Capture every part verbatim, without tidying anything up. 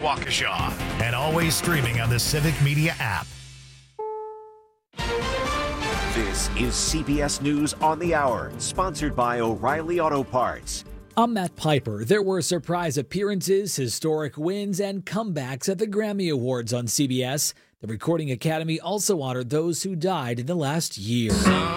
Waukesha, and always streaming on the Civic Media app. This is C B S News on the Hour, sponsored by O'Reilly Auto Parts. I'm Matt Piper. There were surprise appearances, historic wins, and comebacks at the Grammy Awards on C B S. The Recording Academy also honored those who died in the last year.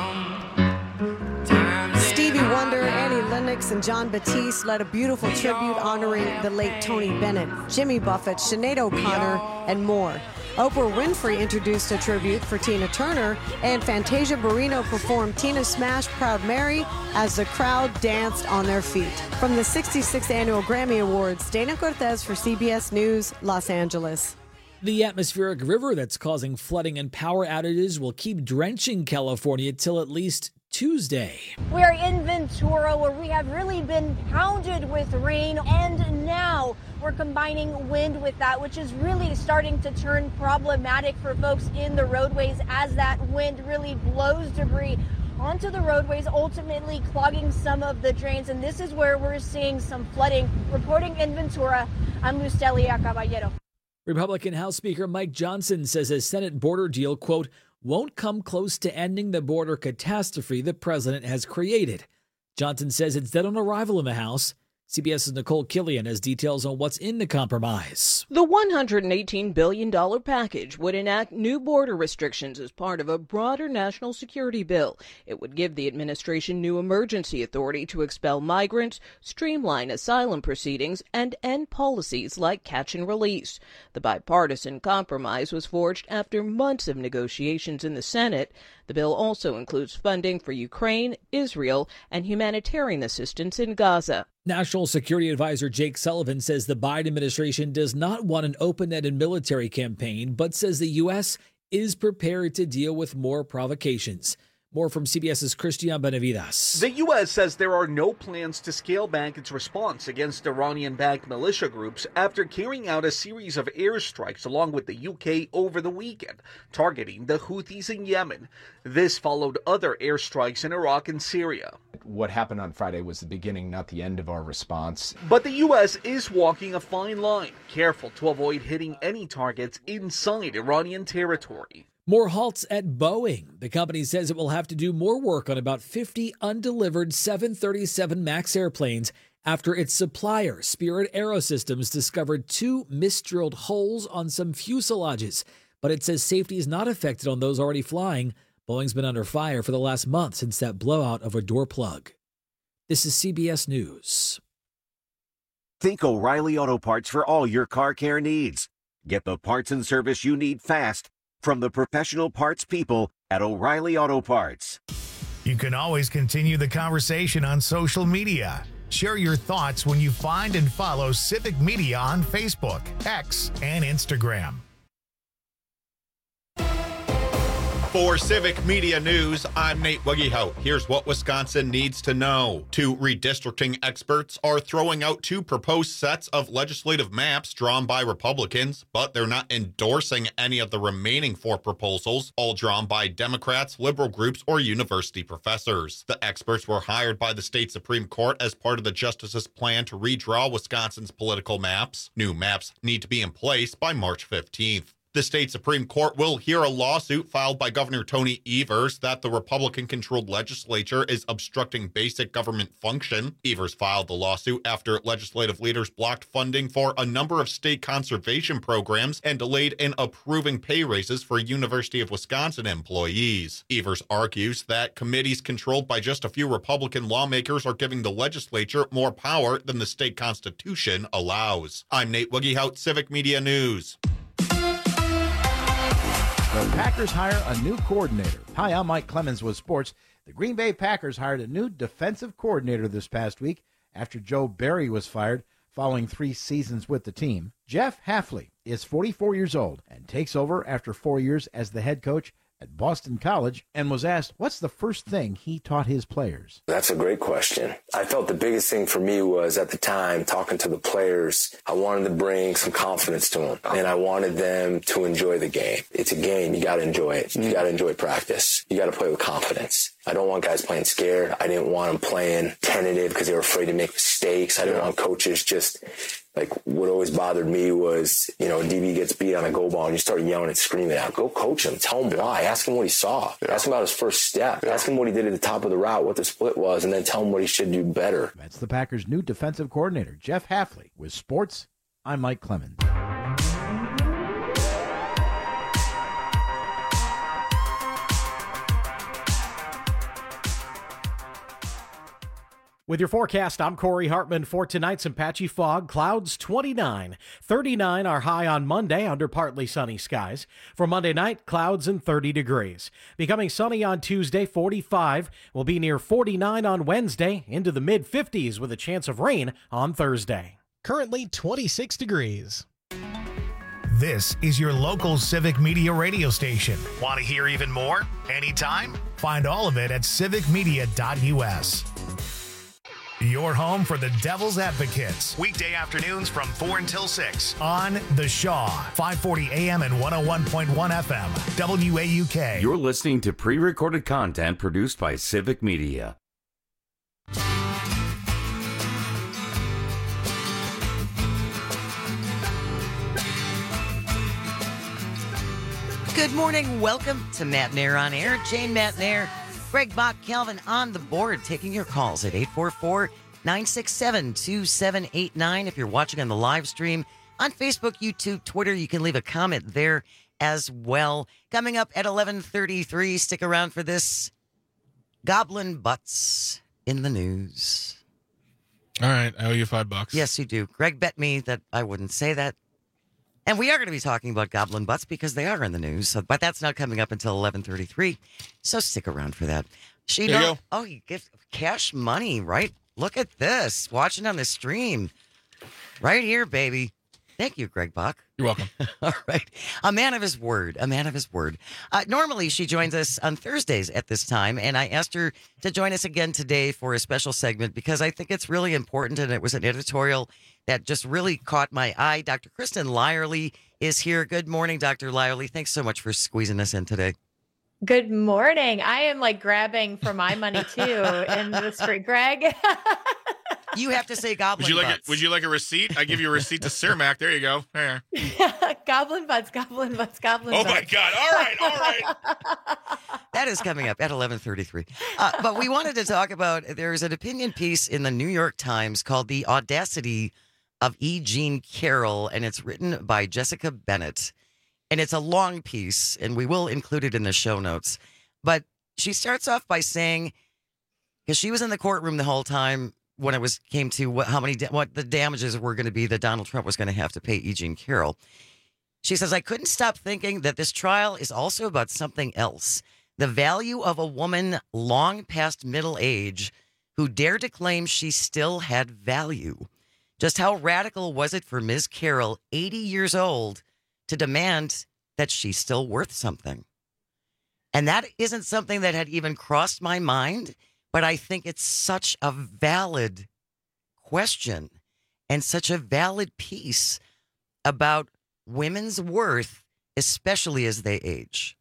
Stevie Wonder, Annie Lennox, and John Batiste led a beautiful tribute honoring the late Tony Bennett, Jimmy Buffett, Sinead O'Connor, and more. Oprah Winfrey introduced a tribute for Tina Turner, and Fantasia Barrino performed Tina's Smash Proud Mary as the crowd danced on their feet. From the sixty-sixth Annual Grammy Awards, Dana Cortez for C B S News, Los Angeles. The atmospheric river that's causing flooding and power outages will keep drenching California till at least Tuesday. We are in Ventura, where we have really been pounded with rain, and now we're combining wind with that, which is really starting to turn problematic for folks in the roadways as that wind really blows debris onto the roadways, ultimately clogging some of the drains. And this is where we're seeing some flooding. Reporting in Ventura, I'm Lucelia Caballero. Republican House Speaker Mike Johnson says a Senate border deal, quote, won't come close to ending the border catastrophe the president has created. Johnson says it's dead on arrival in the House. CBS's Nicole Killian has details on what's in the compromise. The one hundred eighteen billion dollars package would enact new border restrictions as part of a broader national security bill. It would give the administration new emergency authority to expel migrants, streamline asylum proceedings, and end policies like catch and release. The bipartisan compromise was forged after months of negotiations in the Senate. The bill also includes funding for Ukraine, Israel, and humanitarian assistance in Gaza. National Security Advisor Jake Sullivan says the Biden administration does not want an open-ended military campaign, but says the U S is prepared to deal with more provocations. More from CBS's Christian Benavides. The U S says there are no plans to scale back its response against Iranian-backed militia groups after carrying out a series of airstrikes along with the U K over the weekend, targeting the Houthis in Yemen. This followed other airstrikes in Iraq and Syria. What happened on Friday was the beginning, not the end of our response. But the U S is walking a fine line, careful to avoid hitting any targets inside Iranian territory. More halts at Boeing. The company says it will have to do more work on about fifty undelivered seven thirty-seven MAX airplanes after its supplier, Spirit Aerosystems, discovered two misdrilled holes on some fuselages. But it says safety is not affected on those already flying. Boeing's been under fire for the last month since that blowout of a door plug. This is C B S News. Think O'Reilly Auto Parts for all your car care needs. Get the parts and service you need fast from the professional parts people at O'Reilly Auto Parts. You can always continue the conversation on social media. Share your thoughts when you find and follow Civic Media on Facebook, X, and Instagram. For Civic Media News, I'm Nate Wuggyhout. Here's what Wisconsin needs to know. Two redistricting experts are throwing out two proposed sets of legislative maps drawn by Republicans, but they're not endorsing any of the remaining four proposals, all drawn by Democrats, liberal groups, or university professors. The experts were hired by the state Supreme Court as part of the justices' plan to redraw Wisconsin's political maps. New maps need to be in place by March fifteenth. The state Supreme Court will hear a lawsuit filed by Governor Tony Evers that the Republican-controlled legislature is obstructing basic government function. Evers filed the lawsuit after legislative leaders blocked funding for a number of state conservation programs and delayed in approving pay raises for University of Wisconsin employees. Evers argues that committees controlled by just a few Republican lawmakers are giving the legislature more power than the state constitution allows. I'm Nate Wuggyhout, Civic Media News. The Packers hire a new coordinator. Hi, I'm Mike Clemens with sports. The Green Bay Packers hired a new defensive coordinator this past week after Joe Barry was fired following three seasons with the team. Jeff Hafley is forty-four years old and takes over after four years as the head coach at Boston College and was asked what's the first thing he taught his players. That's a great question. I felt the biggest thing for me was at the time talking to the players, I wanted to bring some confidence to them and I wanted them to enjoy the game. It's a game. You got to enjoy it. You got to enjoy practice. You got to play with confidence. I don't want guys playing scared. I didn't want them playing tentative because they were afraid to make mistakes. I didn't want coaches just Like, what always bothered me was, you know, D B gets beat on a go ball and you start yelling and screaming at him. Go coach him. Tell him why. Ask him what he saw. Yeah. Ask him about his first step. Yeah. Ask him what he did at the top of the route, what the split was, and then tell him what he should do better. That's the Packers' new defensive coordinator, Jeff Hafley. With sports, I'm Mike Clemens. With your forecast, I'm Corey Hartman. For tonight, some patchy fog, clouds twenty-nine. thirty-nine are high on Monday under partly sunny skies. For Monday night, clouds and thirty degrees. Becoming sunny on Tuesday, forty-five. Will be near forty-nine on Wednesday, into the mid fifties with a chance of rain on Thursday. Currently twenty-six degrees. This is your local Civic Media radio station. Want to hear even more? Anytime? Find all of it at civic media dot u s. Your home for the Devil's Advocates. Weekday afternoons from four until six on The Shaw, five forty A M and one oh one point one F M, W A U K. You're listening to pre-recorded content produced by Civic Media. Good morning. Welcome to Matt Nair on Air. Jane Matt Nair. Greg Bach, Calvin on the board, taking your calls at eight four four, nine six seven, two seven eight nine. If you're watching on the live stream on Facebook, YouTube, Twitter, you can leave a comment there as well. Coming up at eleven thirty-three, stick around for this. Goblin butts in the news. All right, I owe you five bucks. Yes, you do. Greg bet me that I wouldn't say that. And we are going to be talking about goblin butts because they are in the news. So, but that's not coming up until eleven thirty-three. So stick around for that. She there you go. Oh, you get cash money, right? Look at this. Watching on the stream. Right here, baby. Thank you, Greg Bach. You're welcome. All right. A man of his word. A man of his word. Uh, normally, she joins us on Thursdays at this time, and I asked her to join us again today for a special segment because I think it's really important, and it was an editorial that just really caught my eye. Doctor Kristen Lyerly is here. Good morning, Doctor Lyerly. Thanks so much for squeezing us in today. Good morning. I am like grabbing for my money too in the street, Greg. You have to say goblin would you like butts. A, would you like a receipt? I give you a receipt to Cermak. There you go. There. Goblin butts, goblin butts, goblin oh butts. Oh my God. All right. All right. That is coming up at eleven thirty-three. Uh, but we wanted to talk about, there's an opinion piece in the New York Times called The Audacity of E. Jean Carroll, and it's written by Jessica Bennett. And it's a long piece, and we will include it in the show notes. But she starts off by saying, because she was in the courtroom the whole time when it was came to what, how many what the damages were going to be that Donald Trump was going to have to pay E. Jean Carroll. She says, I couldn't stop thinking that this trial is also about something else. The value of a woman long past middle age who dared to claim she still had value. Just how radical was it for Miz Carroll, eighty years old, to demand that she's still worth something? And that isn't something that had even crossed my mind, but I think it's such a valid question and such a valid piece about women's worth, especially as they age.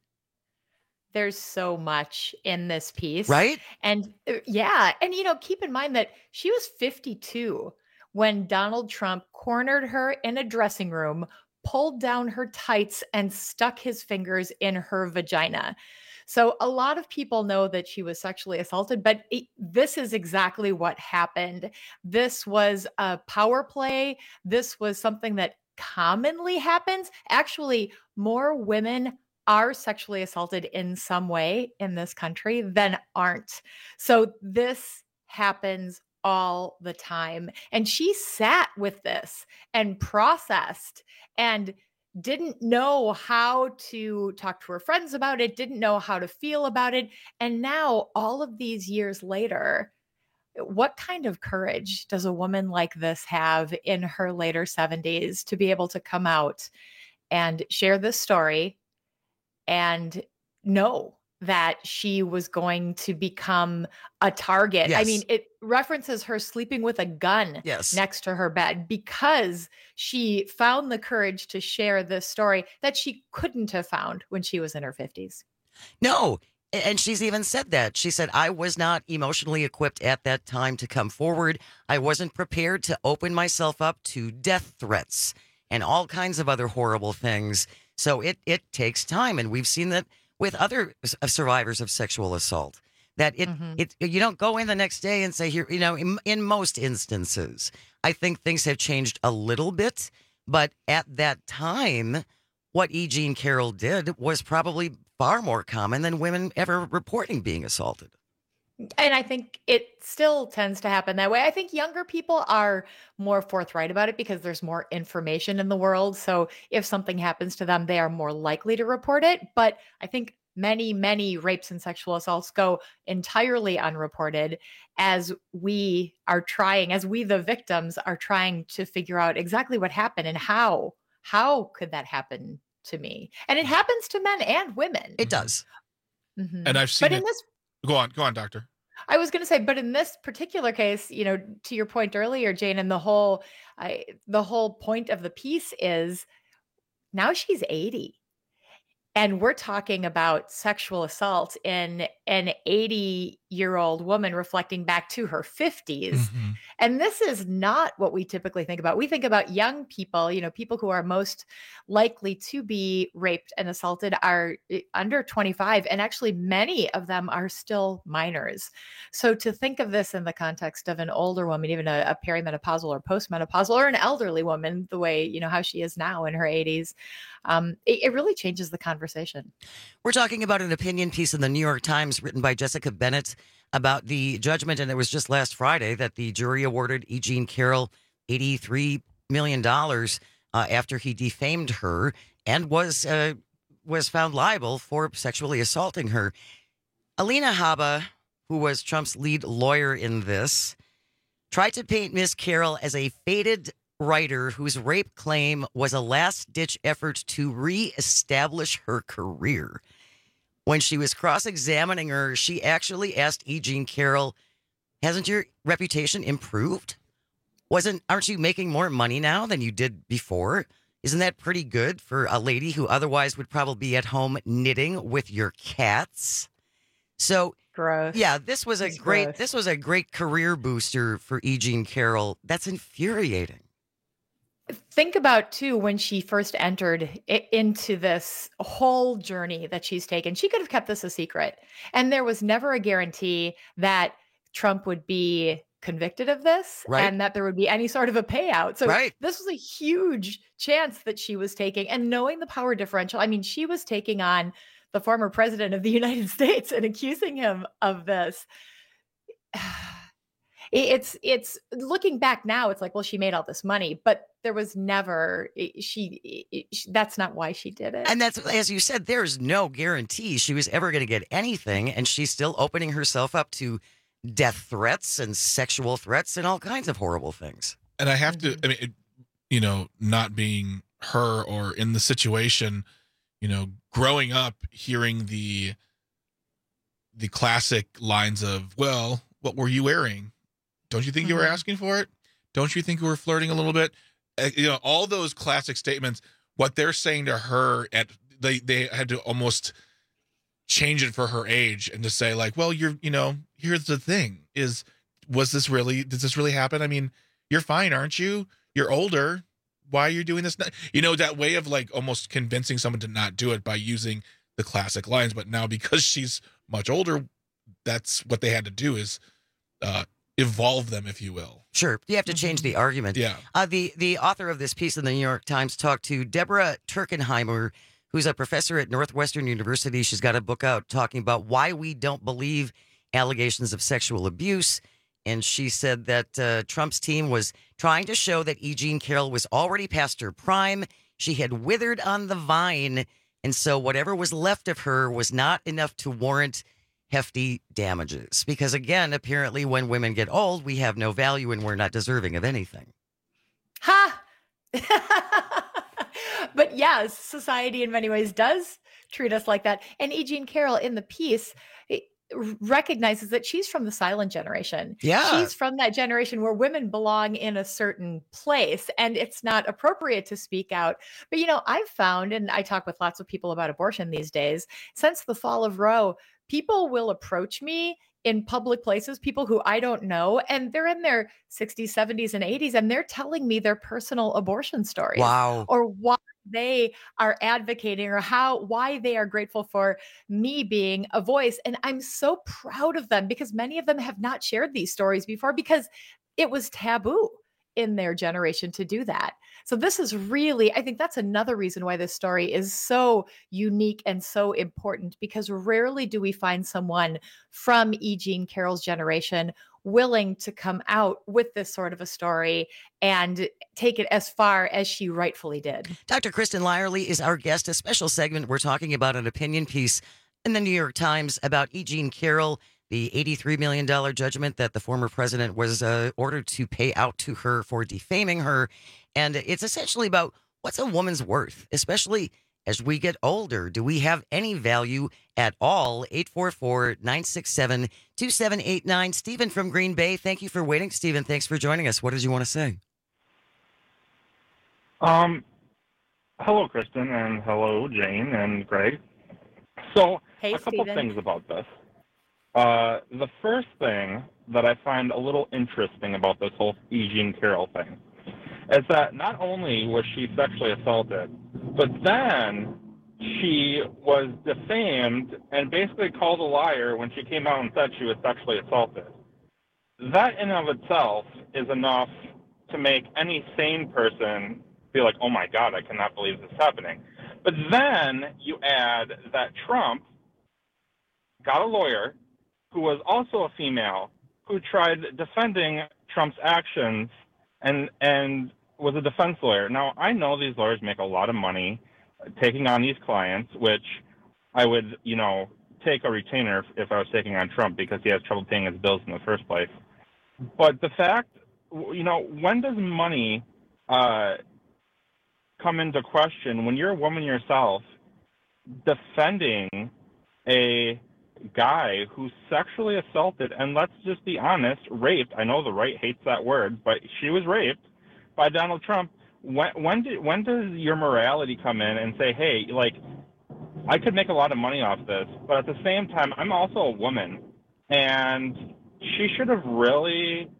There's so much in this piece. Right? And uh, yeah. And, you know, keep in mind that she was fifty-two when Donald Trump cornered her in a dressing room, pulled down her tights, and stuck his fingers in her vagina. So a lot of people know that she was sexually assaulted, but it, this is exactly what happened. This was a power play. This was something that commonly happens. Actually, more women are sexually assaulted in some way in this country than aren't. So this happens all the time. And she sat with this and processed and didn't know how to talk to her friends about it, didn't know how to feel about it. And now, all of these years later, what kind of courage does a woman like this have in her later seventies to be able to come out and share this story and know that she was going to become a target? Yes. I mean, it references her sleeping with a gun yes. next to her bed because she found the courage to share this story that she couldn't have found when she was in her fifties. No, And she's even said that. She said, I was not emotionally equipped at that time to come forward. I wasn't prepared to open myself up to death threats and all kinds of other horrible things. So it, it takes time. And we've seen that with other survivors of sexual assault, that it, mm-hmm. it you don't go in the next day and say, here, you know, in, in most instances, I think things have changed a little bit. But at that time, what E. Jean Carroll did was probably far more common than women ever reporting being assaulted. And I think it still tends to happen that way. I think younger people are more forthright about it because there's more information in the world. So if something happens to them, they are more likely to report it. But I think many, many rapes and sexual assaults go entirely unreported as we are trying, as we, the victims, are trying to figure out exactly what happened and how, how could that happen to me? And it happens to men and women. It does. Mm-hmm. And I've seen but it. In this, go on, go on, doctor. I was going to say, but in this particular case, you know, to your point earlier, Jane, and the whole, I, the whole point of the piece is now she's eighty. And we're talking about sexual assault in an eighty-year-old woman reflecting back to her fifties. Mm-hmm. And this is not what we typically think about. We think about young people, you know, people who are most likely to be raped and assaulted are under twenty-five. And actually, many of them are still minors. So to think of this in the context of an older woman, even a, a perimenopausal or postmenopausal or an elderly woman, the way, you know, how she is now in her eighties, um, it, it really changes the conversation. We're talking about an opinion piece in the New York Times written by Jessica Bennett about the judgment, and it was just last Friday that the jury awarded E. Jean Carroll eighty-three million dollars uh, after he defamed her and was uh, was found liable for sexually assaulting her. Alina Habba, who was Trump's lead lawyer in this, tried to paint Miss Carroll as a faded writer whose rape claim was a last-ditch effort to reestablish her career. When she was cross-examining her, she actually asked E. Jean Carroll, hasn't your reputation improved? Wasn't, aren't you making more money now than you did before? Isn't that pretty good for a lady who otherwise would probably be at home knitting with your cats? So, gross. Yeah, this was a it's great, gross. this was a great career booster for E. Jean Carroll. That's infuriating. Think about, too, when she first entered it, into this whole journey that she's taken. She could have kept this a secret. And there was never a guarantee that Trump would be convicted of this right. and that there would be any sort of a payout. So right. this was a huge chance that she was taking. And knowing the power differential, I mean, she was taking on the former president of the United States and accusing him of this. It's it's looking back now, it's like, well, she made all this money, but there was never she, she that's not why she did it. And that's, as you said, there's no guarantee she was ever going to get anything. And she's still opening herself up to death threats and sexual threats and all kinds of horrible things. And I have to, I mean, it, you know, not being her or in the situation, you know, growing up hearing the the classic lines of, well, what were you wearing? Don't you think mm-hmm. you were asking for it? Don't you think you were flirting a little bit? Uh, you know, all those classic statements, what they're saying to her, at they, they had to almost change it for her age and to say like, well, you're, you know, here's the thing is, was this really, did this really happen? I mean, you're fine, aren't you? You're older. Why are you doing this? You know, that way of like almost convincing someone to not do it by using the classic lines. But now because she's much older, that's what they had to do is, uh, evolve them, if you will. Sure. You have to change the argument. Yeah. Uh, the, the author of this piece in the New York Times talked to Deborah Turkenheimer, who's a professor at Northwestern University. She's got a book out talking about why we don't believe allegations of sexual abuse. And she said that uh, Trump's team was trying to show that E. Jean Carroll was already past her prime. She had withered on the vine. And so whatever was left of her was not enough to warrant hefty damages. Because again, apparently when women get old, we have no value and we're not deserving of anything. Ha! But yes, society in many ways does treat us like that. And E. Jean Carroll in the piece recognizes that she's from the silent generation. Yeah. She's from that generation where women belong in a certain place and it's not appropriate to speak out. But, you know, I've found, and I talk with lots of people about abortion these days, since the fall of Roe, people will approach me in public places, people who I don't know, and they're in their sixties, seventies, and eighties, and they're telling me their personal abortion stories. Wow. Or why they are advocating, or how, why they are grateful for me being a voice. And I'm so proud of them, because many of them have not shared these stories before, because it was taboo in their generation to do that. So this is really, I think that's another reason why this story is so unique and so important, because rarely do we find someone from E. Jean Carroll's generation willing to come out with this sort of a story and take it as far as she rightfully did. Doctor Kristen Lyerly is our guest. A special segment. We're talking about an opinion piece in the New York Times about E. Jean Carroll, the eighty-three million dollars judgment that the former president was uh, ordered to pay out to her for defaming her. And it's essentially about what's a woman's worth, especially as we get older. Do we have any value at all? eight four four, nine six seven, two seven eight nine. Stephen from Green Bay, thank you for waiting. Stephen, thanks for joining us. What did you want to say? Um, hello, Kristen, and hello, Jane and Greg. So, hey, a couple Stephen. things about this. Uh, the first thing that I find a little interesting about this whole E. Jean Carroll thing is that not only was she sexually assaulted, but then she was defamed and basically called a liar when she came out and said she was sexually assaulted. That in and of itself is enough to make any sane person be like, oh my God, I cannot believe this is happening. But then you add that Trump got a lawyer who was also a female, who tried defending Trump's actions and and was a defense lawyer. Now, I know these lawyers make a lot of money taking on these clients, which I would, you know, take a retainer if I was taking on Trump because he has trouble paying his bills in the first place. But the fact, you know, when does money uh, come into question when you're a woman yourself defending a guy who's sexually assaulted, and let's just be honest, raped. I know the right hates that word, but she was raped by Donald Trump. When when did when does your morality come in and say, hey, like, I could make a lot of money off this, but at the same time, I'm also a woman, and she should have really,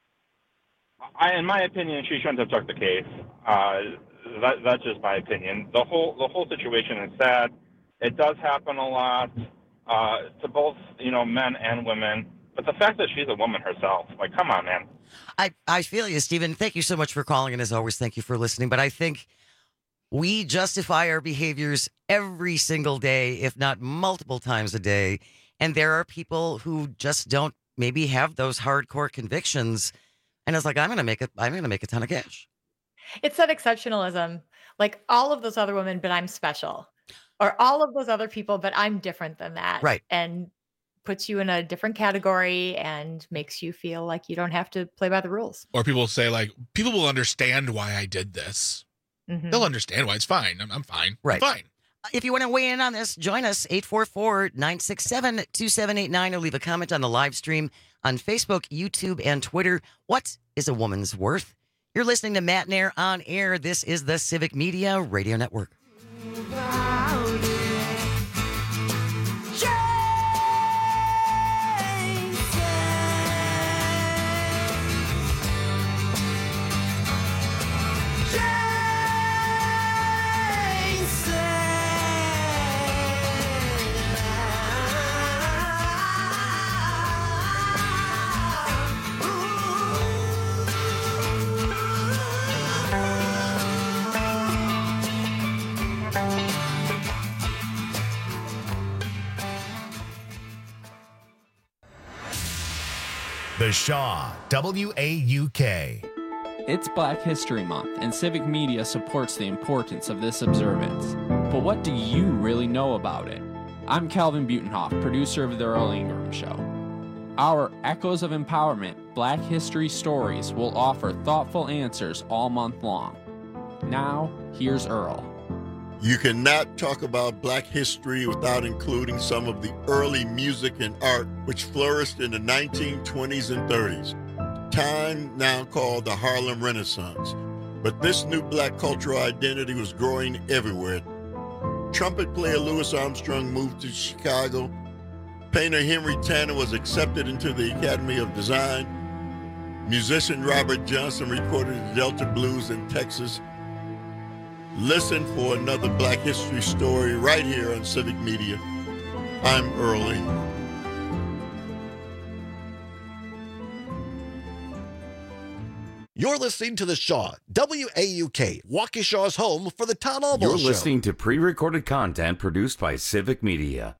I, in my opinion, she shouldn't have took the case. Uh, that, that's just my opinion. The whole the whole situation is sad. It does happen a lot. Uh, to both, you know, men and women. But the fact that she's a woman herself, like, come on, man. I, I feel you, Stephen. Thank you so much for calling. And as always, thank you for listening. But I think we justify our behaviors every single day, if not multiple times a day. And there are people who just don't maybe have those hardcore convictions. And it's like, I'm going to make a, I'm going to make a ton of cash. It's that exceptionalism, like all of those other women, but I'm special. Or all of those other people, but I'm different than that. Right. And puts you in a different category and makes you feel like you don't have to play by the rules. Or people say, like, people will understand why I did this. Mm-hmm. They'll understand why it's fine. I'm, I'm fine. Right. I'm fine. If you want to weigh in on this, join us, eight four four, nine six seven, two seven eight nine, or leave a comment on the live stream on Facebook, YouTube, and Twitter. What is a woman's worth? You're listening to Matt Nair on air. This is the Civic Media Radio Network. The Shaw, W A U K. It's Black History Month, and Civic Media supports the importance of this observance. But what do you really know about it? I'm Calvin Butenhoff, producer of The Earl Ingram Show. Our Echoes of Empowerment Black History Stories will offer thoughtful answers all month long. Now, here's Earl. You cannot talk about Black history without including some of the early music and art which flourished in the nineteen twenties and thirties, time now called the Harlem Renaissance. But this new Black cultural identity was growing everywhere. Trumpet player Louis Armstrong moved to Chicago Painter Henry Tanner was accepted into the Academy of Design. Musician Robert Johnson recorded the Delta Blues in Texas. Listen for another Black History story right here on Civic Media. I'm Earl Ingram. You're listening to The Shaw, W A U K, Waukesha's home for the Tom Almo You're Show. listening to pre-recorded content produced by Civic Media.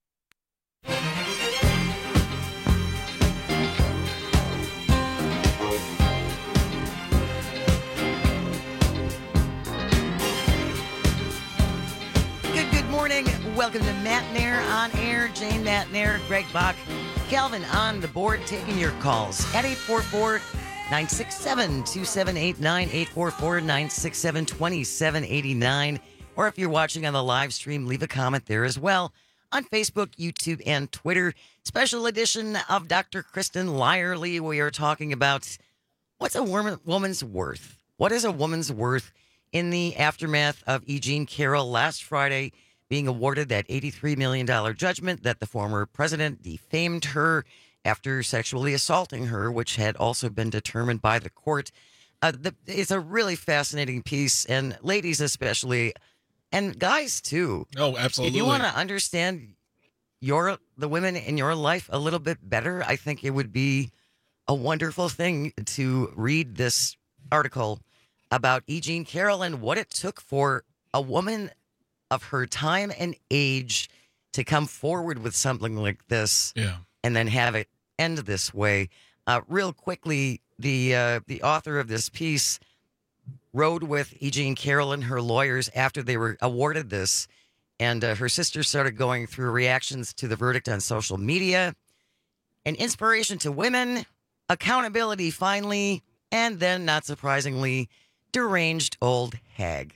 Good, good morning. Welcome to Matt Nair on air. Jane Matt Nair, Greg Bach, Calvin on the board taking your calls at eight four four, nine six seven, two seven eight nine, eight four four, nine six seven, two seven eight nine. Or if you're watching on the live stream, leave a comment there as well on Facebook, YouTube, and Twitter. Special edition of Doctor Kristen Lyerly. We are talking about what's a woman, woman's worth? What is a woman's worth in the aftermath of E. Jean Carroll last Friday being awarded that eighty-three million dollars judgment that the former president defamed her after sexually assaulting her, which had also been determined by the court. Uh, the, it's a really fascinating piece, and ladies especially, and guys too. Oh, absolutely. If you want to understand your the women in your life a little bit better, I think it would be a wonderful thing to read this article about E. Jean Carroll and what it took for a woman of her time and age to come forward with something like this. Yeah. And then have it end this way. Uh, real quickly, the uh, the author of this piece rode with E. Jean Carroll and her lawyers after they were awarded this, and uh, her sister started going through reactions to the verdict on social media, an inspiration to women, accountability finally, and then, not surprisingly, deranged old hag.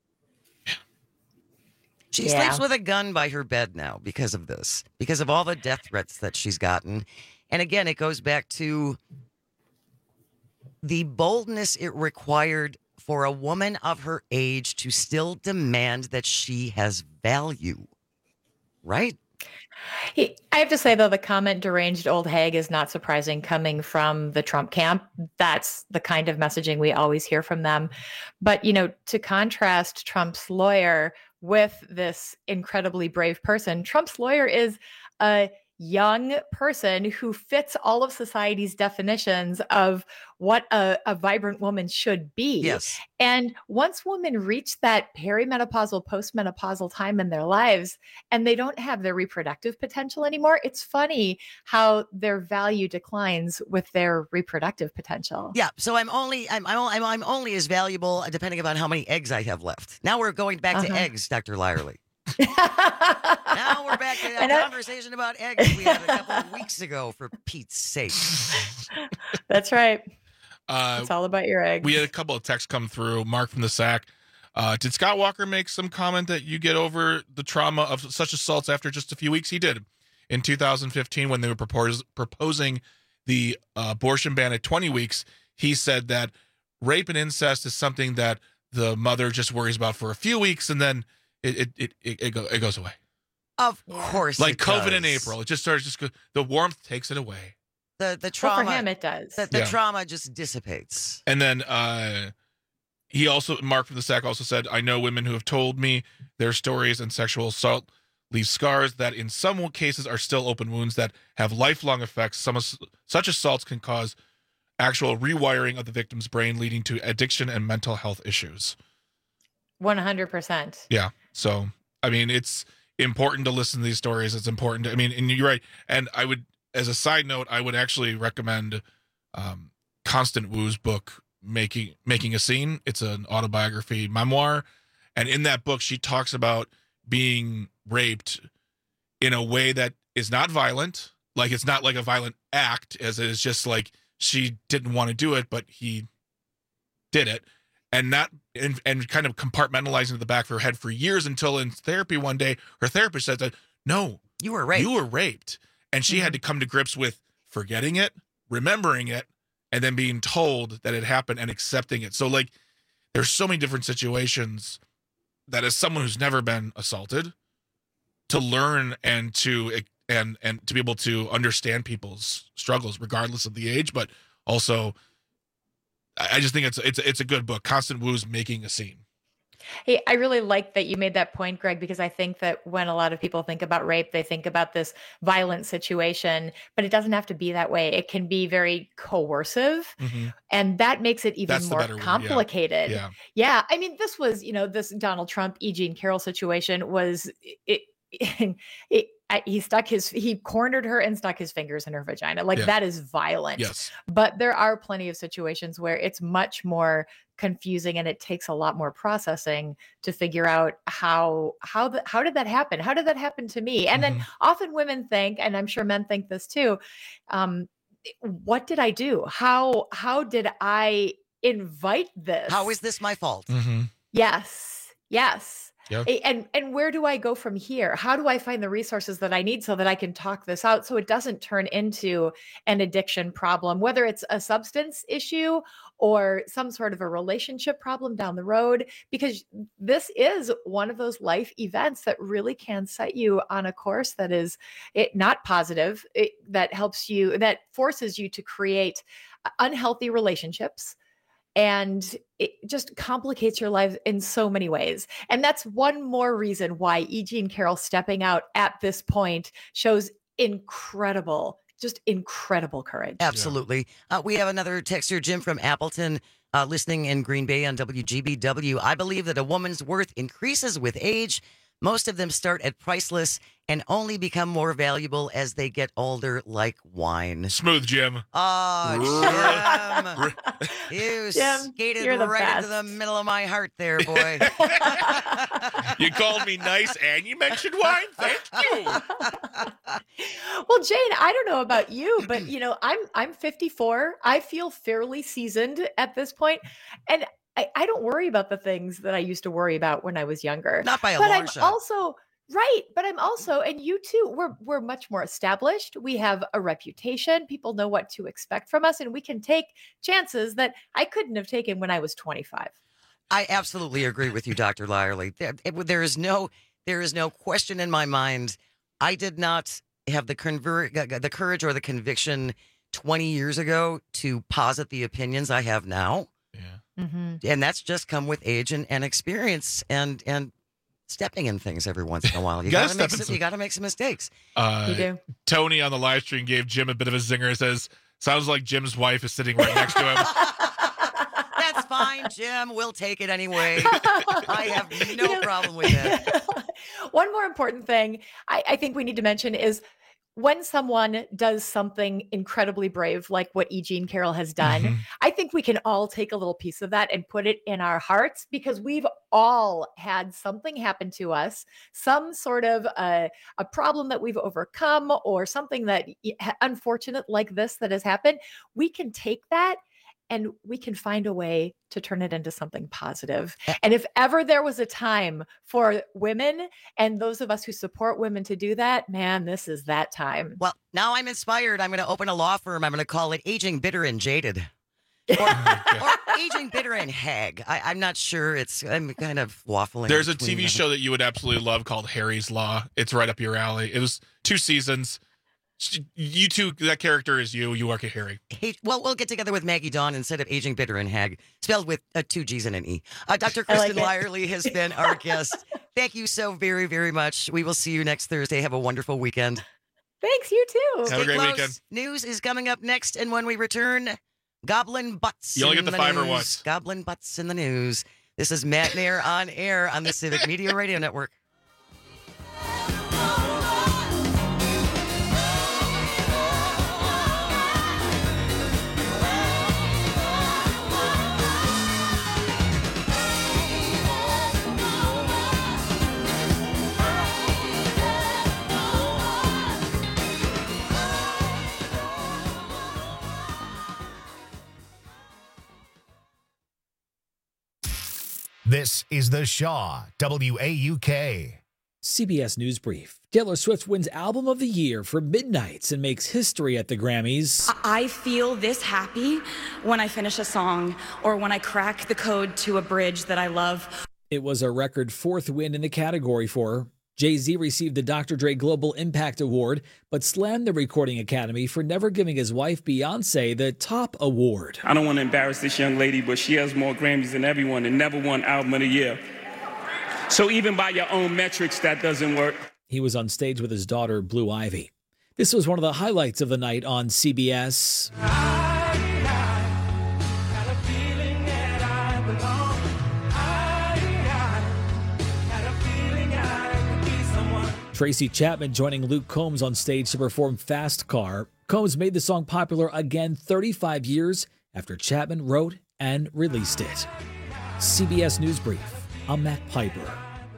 She Yeah. sleeps with a gun by her bed now because of this, because of all the death threats that she's gotten. And again, it goes back to the boldness it required for a woman of her age to still demand that she has value. Right? He, I have to say, though, the comment deranged old hag is not surprising coming from the Trump camp. That's the kind of messaging we always hear from them. But, you know, to contrast Trump's lawyer with this incredibly brave person, Trump's lawyer is a young person who fits all of society's definitions of what a, a vibrant woman should be. Yes. And once women reach that perimenopausal, postmenopausal time in their lives and they don't have their reproductive potential anymore, it's funny how their value declines with their reproductive potential. Yeah. So I'm only I'm I'm, I'm, I'm only as valuable depending upon how many eggs I have left. Now we're going back to Uh-huh. eggs, Doctor Lyerly. Now we're back to And a I- conversation about eggs we had a couple of weeks ago, for Pete's sake. That's right. Uh, It's all about your eggs. we had a couple of texts come through. Mark from the S A C. Uh, did Scott Walker make some comment that you get over the trauma of such assaults after just a few weeks? He did. In two thousand fifteen, when they were propose, proposing the uh, abortion ban at twenty weeks, he said that rape and incest is something that the mother just worries about for a few weeks, and then it it it it, it, go, it goes away. Of course, Like it COVID in does. April, it just starts. Just go, the warmth takes it away. The the Well, trauma for him, it does. the, the Yeah. trauma just dissipates. And then uh, he also, Mark from the S A C also said, I know women who have told me their stories and sexual assault leave scars that in some cases are still open wounds that have lifelong effects. Some ass- such assaults can cause actual rewiring of the victim's brain, leading to addiction and mental health issues. one hundred percent. Yeah. So, I mean, it's important to listen to these stories. It's important to, I mean, and you're right. And I would, as a side note, I would actually recommend um, Constant Wu's book, Making Making a Scene. It's an autobiography memoir. And in that book, she talks about being raped in a way that is not violent. Like, it's not like a violent act, as it is just like she didn't want to do it, but he did it. And not and, and kind of compartmentalizing to the back of her head for years, until in therapy one day, her therapist said that, no, you were raped. You were raped. And she mm-hmm. had to come to grips with forgetting it, remembering it, and then being told that it happened and accepting it. So, like, there's so many different situations that, as someone who's never been assaulted, to learn and to and and to be able to understand people's struggles regardless of the age, but also I I just think it's it's it's a good book. Constant Wu's Making a Scene. Hey, I really like that you made that point, Greg, because I think that when a lot of people think about rape, they think about this violent situation, but it doesn't have to be that way. It can be very coercive, Mhm. and that makes it even That's the more better word, yeah. complicated. Yeah. Yeah, I mean, this was, you know, this Donald Trump, E. Jean Carroll situation was it. it I, he stuck his he cornered her and stuck his fingers in her vagina. Like Yeah. that is violent. Yes. But there are plenty of situations where it's much more confusing and it takes a lot more processing to figure out how how the, how did that happen? How did that happen to me? And then often women think, and I'm sure men think this too, um, what did I do? How how did I invite this? How is this my fault? Yes. Yes. Yeah. A- And and where do I go from here? How do I find the resources that I need so that I can talk this out so it doesn't turn into an addiction problem, whether it's a substance issue or some sort of a relationship problem down the road, because this is one of those life events that really can set you on a course that is it not positive, it, that helps you, that forces you to create unhealthy relationships. And it just complicates your life in so many ways. And that's one more reason why E. Jean Carroll stepping out at this point shows incredible, just incredible courage. Absolutely. Uh, we have another texter, Jim from Appleton, uh, listening in Green Bay on W G B W. I believe that a woman's worth increases with age. Most of them start at priceless and only become more valuable as they get older, like wine. Smooth, Jim. Oh, Jim. You Jim, skated you're the right into best. the middle of my heart there, boy. You called me nice and you mentioned wine. Thank you. Well, Jane, I don't know about you, but you know, I'm I'm fifty-four. I feel fairly seasoned at this point, and I, I don't worry about the things that I used to worry about when I was younger. Not by a but long I'm shot. also right, but I'm also, and you too, we're we're much more established. We have a reputation. People know what to expect from us, and we can take chances that I couldn't have taken when I was twenty-five. I absolutely agree with you, Doctor Lyerly. There, it- there is no, there is no question in my mind. I did not have the conver- the courage or the conviction twenty years ago to posit the opinions I have now. Mm-hmm. And that's just come with age and, and experience and and stepping in things every once in a while. You You gotta gotta, make step in some, some- you gotta make some mistakes. Uh, You do. Tony on the live stream gave Jim a bit of a zinger. It says, sounds like Jim's wife is sitting right next to him. That's fine, Jim. We'll take it anyway. I have no You know- problem with it. One more important thing I, I think we need to mention is when someone does something incredibly brave, like what E. Jean Carroll has done, Mhm. I think we can all take a little piece of that and put it in our hearts because we've all had something happen to us, some sort of a, a problem that we've overcome or something that y- unfortunate like this that has happened. We can take that and we can find a way to turn it into something positive. And if ever there was a time for women and those of us who support women to do that, man, this is that time. Well, now I'm inspired. I'm going to open a law firm. I'm going to call it Aging Bitter and Jaded. Or, or Aging Bitter and Hag. I, I'm not sure. It's I'm kind of waffling. There's a between T V them. show that you would absolutely love called Harry's Law. It's right up your alley. It was two seasons. You two, that character is you. You work at Harry. Hey, well, we'll get together with Maggie Dawn instead of Aging Bitter and Hag, spelled with uh, two G's and an E. Uh, Doctor I like Kristen it. Lyerly has been our guest. Thank you so very, very much. We will see you next Thursday. Have a wonderful weekend. Thanks, you too. Have a Stay great close. weekend. News is coming up next, and when we return, Goblin Butts. You only in get the five or news. what? Goblin Butts in the news. This is Matt Nair on air on the Civic Media Radio Network. This is The Shaw, W A U K. C B S News Brief. Taylor Swift wins Album of the Year for Midnights and makes history at the Grammys. I feel this happy when I finish a song or when I crack the code to a bridge that I love. It was a record fourth win in the category for her. Jay-Z received the Doctor Dre Global Impact Award, but slammed the Recording Academy for never giving his wife Beyonce the top award. I don't want to embarrass this young lady, but she has more Grammys than everyone and never won Album of the Year. So even by your own metrics, that doesn't work. He was on stage with his daughter, Blue Ivy. This was one of the highlights of the night on C B S. Tracy Chapman joining Luke Combs on stage to perform Fast Car. Combs made the song popular again thirty-five years after Chapman wrote and released it. C B S News Brief, I'm Matt Piper.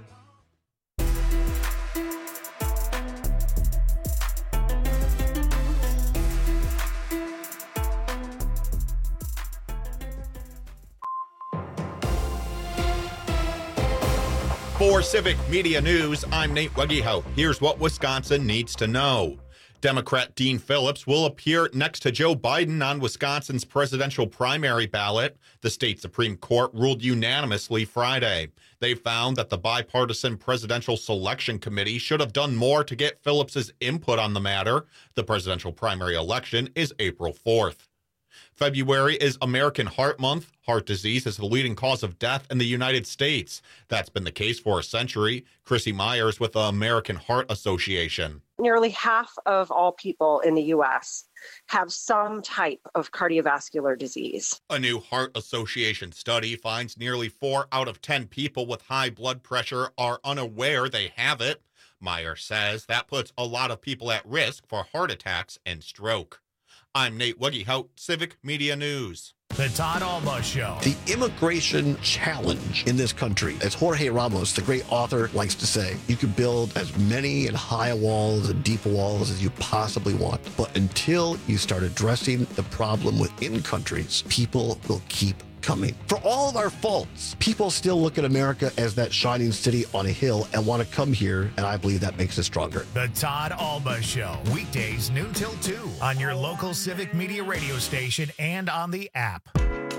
For Civic Media News, I'm Nate Weggehout. Here's what Wisconsin needs to know. Democrat Dean Phillips will appear next to Joe Biden on Wisconsin's presidential primary ballot. The state Supreme Court ruled unanimously Friday. They found that the bipartisan Presidential Selection Committee should have done more to get Phillips's input on the matter. The presidential primary election is April fourth. February is American Heart Month. Heart disease is the leading cause of death in the United States. That's been the case for a century. Chrissy Myers with the American Heart Association. Nearly half of all people in the U S have some type of cardiovascular disease. A new Heart Association study finds nearly four out of ten people with high blood pressure are unaware they have it. Myers says that puts a lot of people at risk for heart attacks and stroke. I'm Nate Weggehout, Civic Media News. The Todd Alba Show. The immigration challenge in this country, as Jorge Ramos, the great author, likes to say, you can build as many and high walls and deep walls as you possibly want. But until you start addressing the problem within countries, people will keep coming. For all of our faults, people still look at America as that shining city on a hill and want to come here, and I believe that makes us stronger. The Todd Alba Show, weekdays noon till two on your local Civic Media radio station and on the app.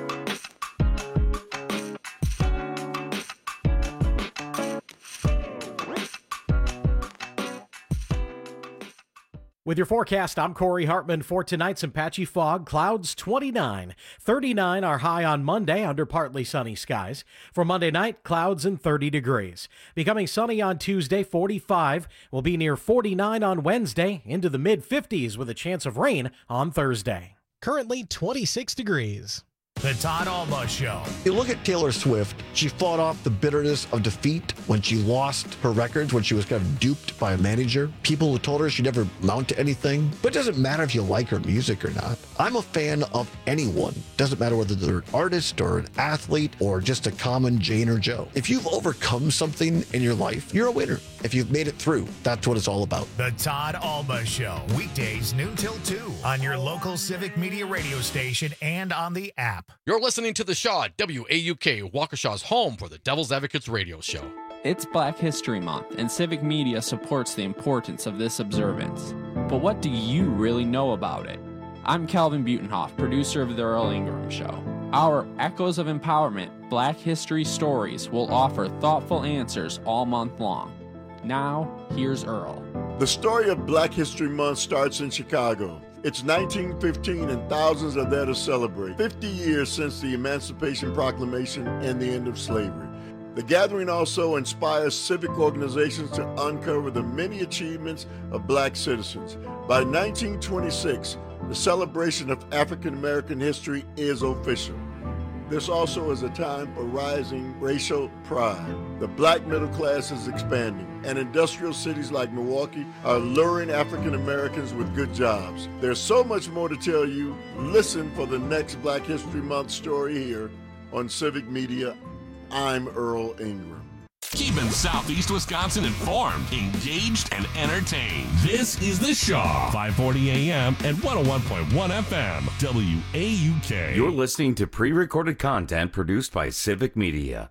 With your forecast, I'm Corey Hartman. For tonight, some patchy fog, clouds twenty-nine. thirty-nine are high on Monday under partly sunny skies. For Monday night, clouds and thirty degrees. Becoming sunny on Tuesday, forty-five. Will be near forty-nine on Wednesday, into the mid fifties with a chance of rain on Thursday. Currently twenty-six degrees. The Todd Alba Show. You look at Taylor Swift, she fought off the bitterness of defeat when she lost her records, when she was kind of duped by a manager. People who told her she'd never amount to anything. But it doesn't matter if you like her music or not. I'm a fan of anyone. Doesn't matter whether they're an artist or an athlete or just a common Jane or Joe. If you've overcome something in your life, you're a winner. If you've made it through, that's what it's all about. The Todd Alba Show, weekdays noon till two on your local Civic Media radio station and on the app. You're listening to The Shaw at W A U K, Waukesha's home for the Devil's Advocates radio show. It's Black History Month, and Civic Media supports the importance of this observance. But what do you really know about it? I'm Calvin Butenhoff, producer of The Earl Ingram Show. Our Echoes of Empowerment Black History Stories will offer thoughtful answers all month long. Now, here's Earl. The story of Black History Month starts in Chicago. It's nineteen fifteen and thousands are there to celebrate. fifty years since the Emancipation Proclamation and the end of slavery. The gathering also inspires civic organizations to uncover the many achievements of black citizens. By nineteen twenty-six, the celebration of African American history is official. This also is a time for rising racial pride. The black middle class is expanding, and industrial cities like Milwaukee are luring African Americans with good jobs. There's so much more to tell you. Listen for the next Black History Month story here on Civic Media. I'm Earl Ingram. Keeping Southeast Wisconsin informed, engaged, and entertained. This is The Shaw, five forty A M and one oh one point one F M, W A U K. You're listening to pre-recorded content produced by Civic Media.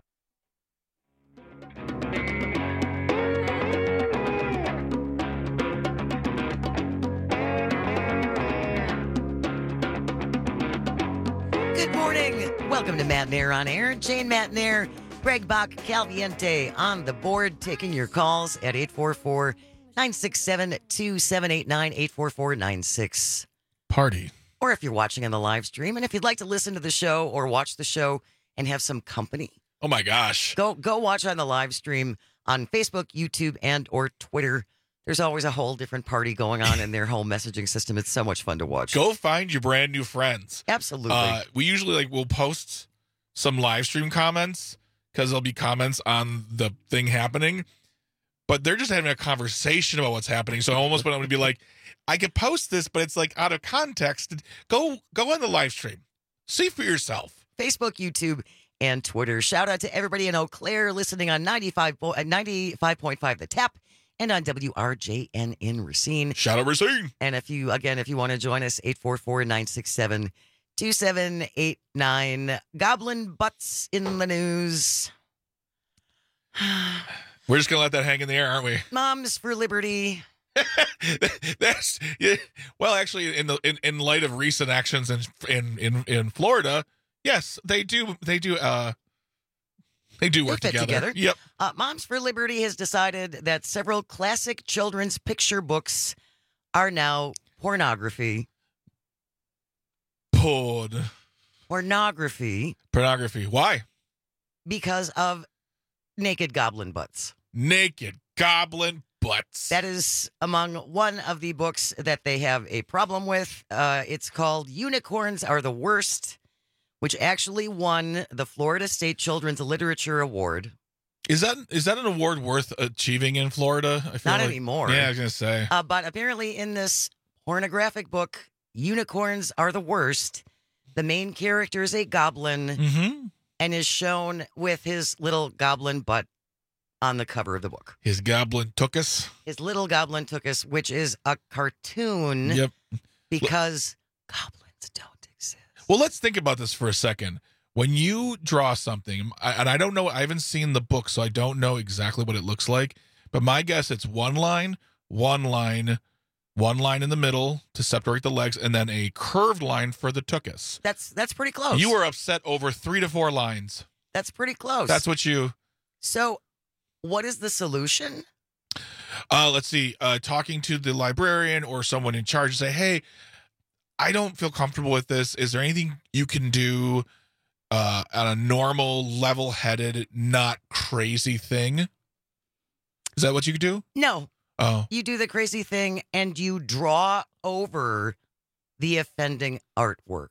Good morning. Welcome to Matt and Air on Air. Jane, Matt and Air. Greg Bach, Calviente on the board, taking your calls at eight four four, nine six seven, two seven eight nine, eight four four nine six. Party. Or if you're watching on the live stream, and if you'd like to listen to the show or watch the show and have some company. Oh, my gosh. Go go watch on the live stream on Facebook, YouTube, and or Twitter. There's always a whole different party going on in their whole messaging system. It's so much fun to watch. Go find your brand new friends. Absolutely. Uh, we usually like we'll post some live stream comments because there'll be comments on the thing happening, but they're just having a conversation about what's happening. So I almost want to be like, I could post this, but it's like out of context. Go go on the live stream. See for yourself. Facebook, YouTube, and Twitter. Shout out to everybody in Eau Claire listening on ninety-five point five The Tap and on W R J N in Racine. Shout out Racine. And if you, again, if you want to join us, eight four four, nine six seven, two seven eight nine. Goblin butts in the news. We're just going to let that hang in the air, aren't we? Moms for Liberty. That's yeah. Well, actually, in the in, in light of recent actions in in in, in Florida, yes, they do they do uh they do work They fit together. together. Yep. Uh, Moms for Liberty has decided that several classic children's picture books are now pornography. Porn. Pornography. Pornography. Why? Because of naked goblin butts. Naked goblin butts. That is among one of the books that they have a problem with. Uh, it's called Unicorns Are the Worst, which actually won the Florida State Children's Literature Award. Is that is that an award worth achieving in Florida? I feel Not like, anymore. Yeah, I was gonna say. Uh, but apparently in this pornographic book, Unicorns Are the Worst, the main character is a goblin Mm-hmm. and is shown with his little goblin butt on the cover of the book. His goblin took us. His little goblin took us, which is a cartoon. Yep. Because goblins don't exist. Well, let's think about this for a second. When you draw something, I- and I don't know, I haven't seen the book, so I don't know exactly what it looks like. But my guess, it's one line, one line, one line in the middle to separate the legs, and then a curved line for the tuchus. That's that's pretty close. You were upset over three to four lines. That's pretty close. That's what you. So, what is the solution? Uh, let's see. Uh, talking to the librarian or someone in charge, say, "Hey, I don't feel comfortable with this. Is there anything you can do uh, on a normal, level-headed, not crazy thing?" Is that what you could do? No. Oh, You do the crazy thing and you draw over the offending artwork.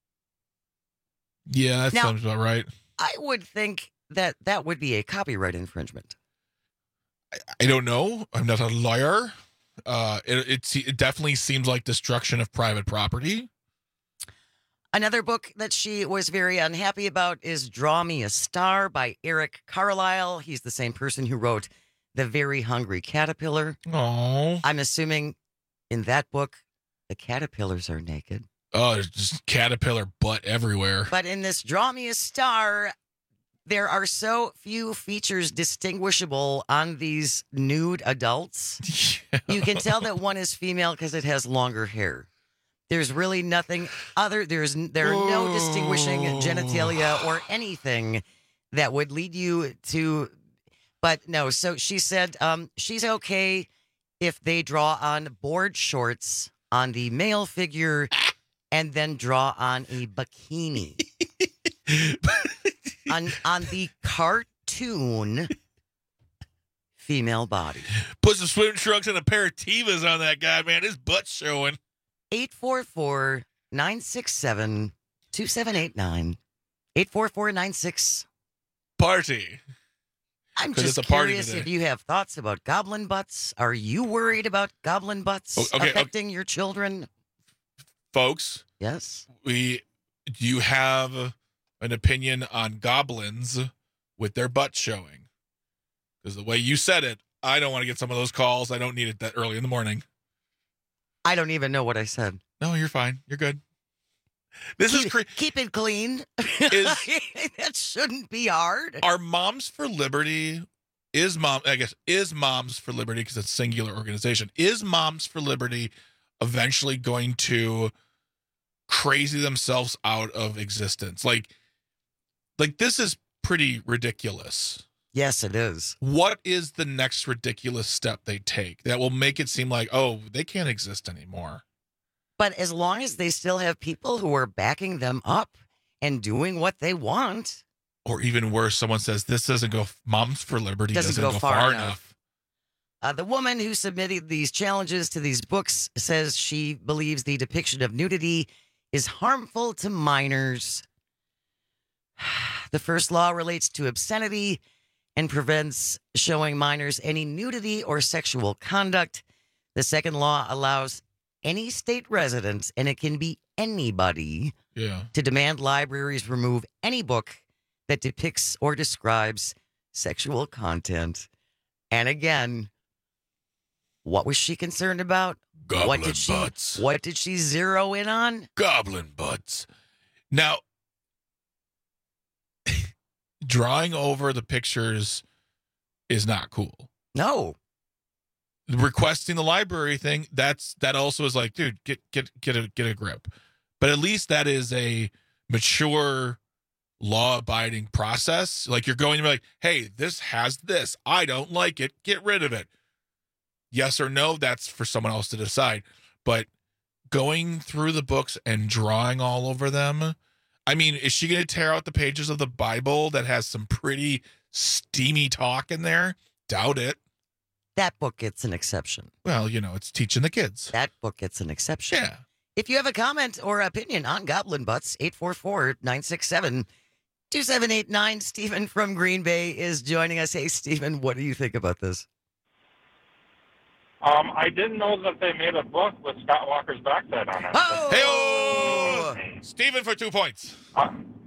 yeah, that Now- sounds about right. I would think that that would be a copyright infringement. I don't know. I'm not a lawyer. Uh, it, it se- it definitely seems like destruction of private property. Another book that she was very unhappy about is Draw Me a Star by Eric Carlisle. He's the same person who wrote The Very Hungry Caterpillar. Oh, I'm assuming in that book, the caterpillars are naked. oh, there's just caterpillar butt everywhere. But in this Draw Me a Star, there are so few features distinguishable on these nude adults. You can tell that one is female because it has longer hair. There's really nothing other. There's there are no distinguishing genitalia or anything that would lead you to. But no, so she said um, she's okay if they draw on board shorts on the male figure and then draw on a bikini on on the cartoon female body. Put some swim trunks and a pair of Tevas on that guy, man. His butt's showing. eight four four, nine six seven, two seven eight nine. eight four four nine six. Party. I'm 'Cause just it's a party curious today. if you have thoughts about goblin butts. Are you worried about goblin butts O- okay, affecting your children? Folks, Yes. we do you have an opinion on goblins with their butt showing? Because the way you said it, I don't want to get some of those calls. I don't need it that early in the morning. I don't even know what I said. No, you're fine. You're good. This keep, is cra- keep it clean. Is- that shouldn't be hard. Are Moms for Liberty is mom I guess is Moms for Liberty because it's a singular organization. Is Moms for Liberty eventually going to crazy themselves out of existence? Like like this is pretty ridiculous. Yes, it is. What is the next ridiculous step they take that will make it seem like, oh, they can't exist anymore? But as long as they still have people who are backing them up and doing what they want. Or even worse, someone says, this doesn't go, Moms for Liberty doesn't, doesn't go, go far, far enough. enough. Uh, the woman who submitted these challenges to these books says she believes the depiction of nudity is harmful to minors. The first law relates to obscenity and prevents showing minors any nudity or sexual conduct. The second law allows any state resident, and it can be anybody, yeah. to demand libraries remove any book that depicts or describes sexual content. And again, what was she concerned about? Goblin what did she, butts. What did she zero in on? Goblin butts. Now, drawing over the pictures is not cool. No. Requesting the library thing, that's that also is like, dude, get get get a get a grip. But at least that is a mature, law-abiding process. Like, you're going to be like, hey, this has this. I don't like it. Get rid of it. Yes or no, that's for someone else to decide. But going through the books and drawing all over them, I mean, is she going to tear out the pages of the Bible that has some pretty steamy talk in there? Doubt it. That book gets an exception. Well, you know, it's teaching the kids. That book gets an exception. Yeah. If you have a comment or opinion on Goblin Butts, eight four four, nine six seven, two seven eight nine. Stephen from Green Bay is joining us. Hey, Stephen, what do you think about this? Um, I didn't know that they made a book with Scott Walker's backside on it. Oh! Hey, Stephen for two points. Uh,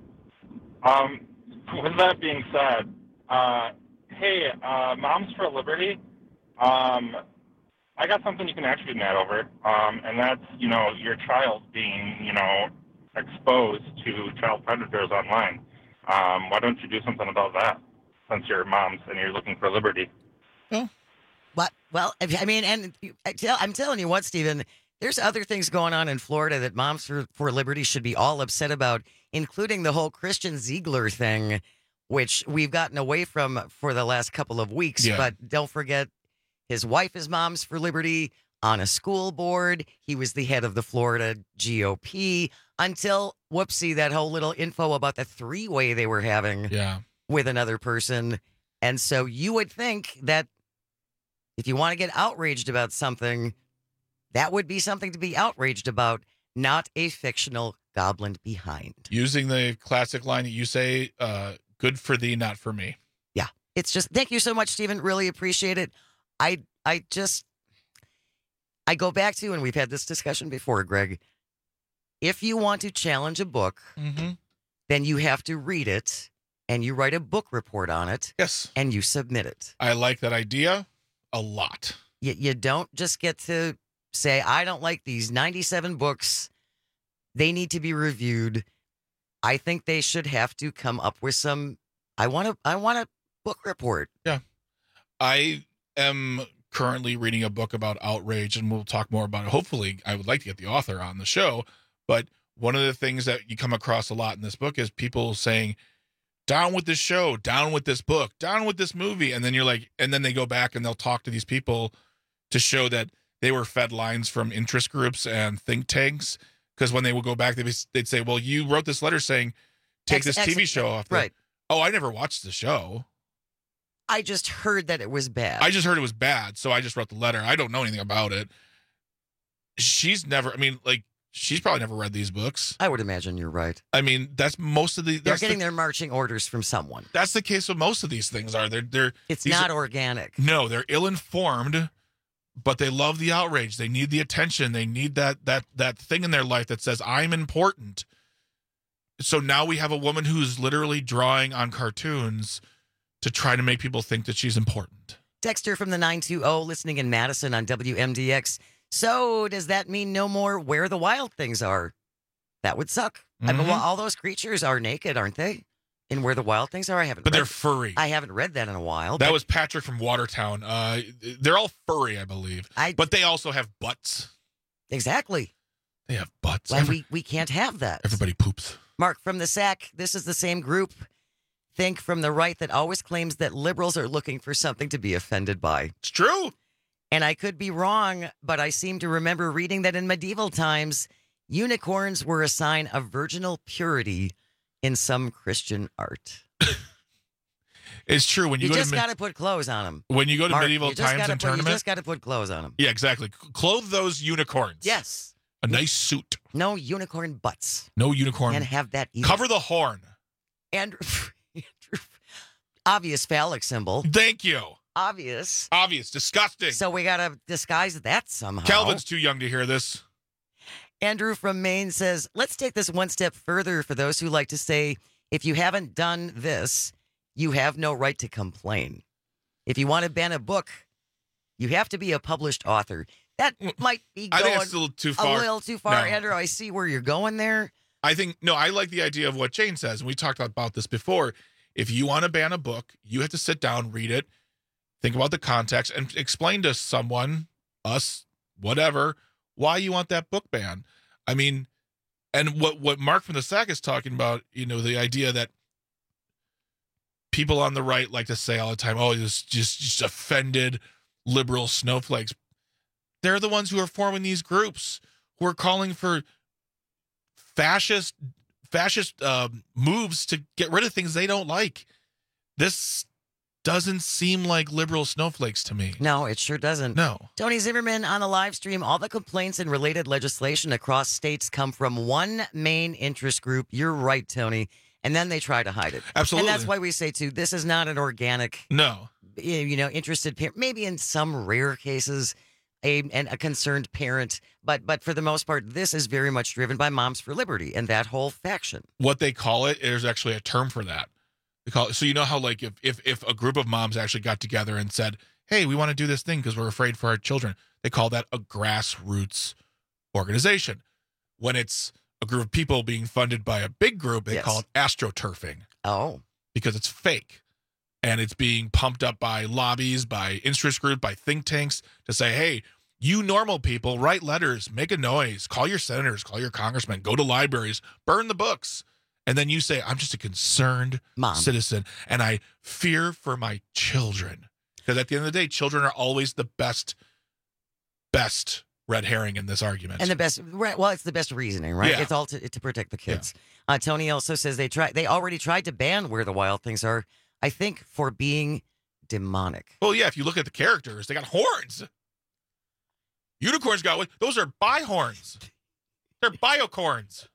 um, with that being said, uh, hey, uh, Moms for Liberty, um, I got something you can actually be mad over, um, and that's, you know, your child being, you know, exposed to child predators online. Um, why don't you do something about that, since you're moms and you're looking for liberty? Oh. What? Well, I mean, and I tell, I'm telling you what, Stephen, there's other things going on in Florida that Moms for, for Liberty should be all upset about, including the whole Christian Ziegler thing, which we've gotten away from for the last couple of weeks. Yeah. But don't forget, his wife is Moms for Liberty on a school board. He was the head of the Florida G O P until, whoopsie, that whole little info about the three-way they were having yeah. with another person. And so you would think that if you want to get outraged about something, that would be something to be outraged about, not a fictional goblin behind. Using the classic line that you say, uh, good for thee, not for me. Yeah. It's just, thank you so much, Stephen. Really appreciate it. I, I just, I go back to, and we've had this discussion before, Greg, if you want to challenge a book, mm-hmm. then you have to read it and you write a book report on it. Yes. And you submit it. I like that idea a lot. You, you don't just get to say, I don't like these ninety-seven books. They need to be reviewed. I think they should have to come up with some, I want to, I want a book report. Yeah. I am currently reading a book about outrage, and we'll talk more about it. Hopefully, I would like to get the author on the show. But one of the things that you come across a lot in this book is people saying, down with this show, down with this book, down with this movie. And then you're like, and then they go back and they'll talk to these people to show that they were fed lines from interest groups and think tanks. Because when they would go back, they'd, they'd say, well, you wrote this letter saying, take Ex- this ex- T V show off. The, right. Oh, I never watched the show. I just heard that it was bad. I just heard it was bad. So I just wrote the letter. I don't know anything about it. She's never, I mean, like, she's probably never read these books. I would imagine you're right. I mean, that's most of the. They're that's getting the, their marching orders from someone. That's the case with most of these things. Are they're they're. It's not are, organic. No, they're ill-informed, but they love the outrage. They need the attention. They need that that that thing in their life that says I'm important. So now we have a woman who's literally drawing on cartoons to try to make people think that she's important. Dexter from the nine two zero, listening in Madison on W M D X. So does that mean no more Where the Wild Things Are? That would suck. Mm-hmm. I mean, well, all those creatures are naked, aren't they? In Where the Wild Things Are? I haven't But read, they're furry. I haven't read that in a while. That but, was Patrick from Watertown. Uh, they're all furry, I believe. I, but they also have butts. Exactly. They have butts. Well, Every, we, we can't have that. Everybody poops. Mark from the Sack, this is the same group. think from the right that always claims that liberals are looking for something to be offended by. It's true. And I could be wrong, but I seem to remember reading that in medieval times, unicorns were a sign of virginal purity in some Christian art. It's true. When you, You go just to got to put clothes on them. when you go to Mark, medieval you just times gotta and put, You tournament, just got to put clothes on them. yeah, exactly. Clothe those unicorns. Yes. A nice suit. No unicorn butts. No unicorn. Can't have that either. Cover the horn. Andrew, Andrew, obvious phallic symbol. Thank you. Obvious. Obvious. Disgusting. So we got to disguise that somehow. Calvin's too young to hear this. Andrew from Maine says, let's take this one step further for those who like to say, if you haven't done this, you have no right to complain. If you want to ban a book, you have to be a published author. That might be I going think it's a little too far. A little too far, No. Andrew. I see where you're going there. I think, no, I like the idea of what Jane says. And we talked about this before. If you want to ban a book, you have to sit down, read it, think about the context, and explain to someone, us, whatever, why you want that book banned. I mean, and what, what Mark from the Sack is talking about, you know, the idea that people on the right like to say all the time, oh, it's just, just offended liberal snowflakes. They're the ones who are forming these groups who are calling for fascist fascist uh, moves to get rid of things they don't like. This doesn't seem like liberal snowflakes to me. No, it sure doesn't. No. Tony Zimmerman on the live stream, all the complaints and related legislation across states come from one main interest group. You're right, Tony. And then they try to hide it. Absolutely. And that's why we say, too, this is not an organic, No. you know, interested parent. Maybe in some rare cases, a and a concerned parent. But but for the most part, this is very much driven by Moms for Liberty and that whole faction. What they call it, there's actually a term for that. They call it, so you know how like if, if, if a group of moms actually got together and said, hey, we want to do this thing because we're afraid for our children. They call that a grassroots organization. When it's a group of people being funded by a big group, they Yes. call it astroturfing. Oh. Because it's fake. And it's being pumped up by lobbies, by interest groups, by think tanks to say, hey, you normal people, write letters, make a noise, call your senators, call your congressmen, go to libraries, burn the books. And then you say, I'm just a concerned Mom. citizen, and I fear for my children. Because at the end of the day, children are always the best, best red herring in this argument. And the best, right, well, it's the best reasoning, right? Yeah. It's all to, to protect the kids. Uh, Tony also says they try. They already tried to ban Where the Wild Things Are, I think, for being demonic. Well, yeah, if you look at the characters, they got horns. Unicorns got, those are bihorns. They're biocorns.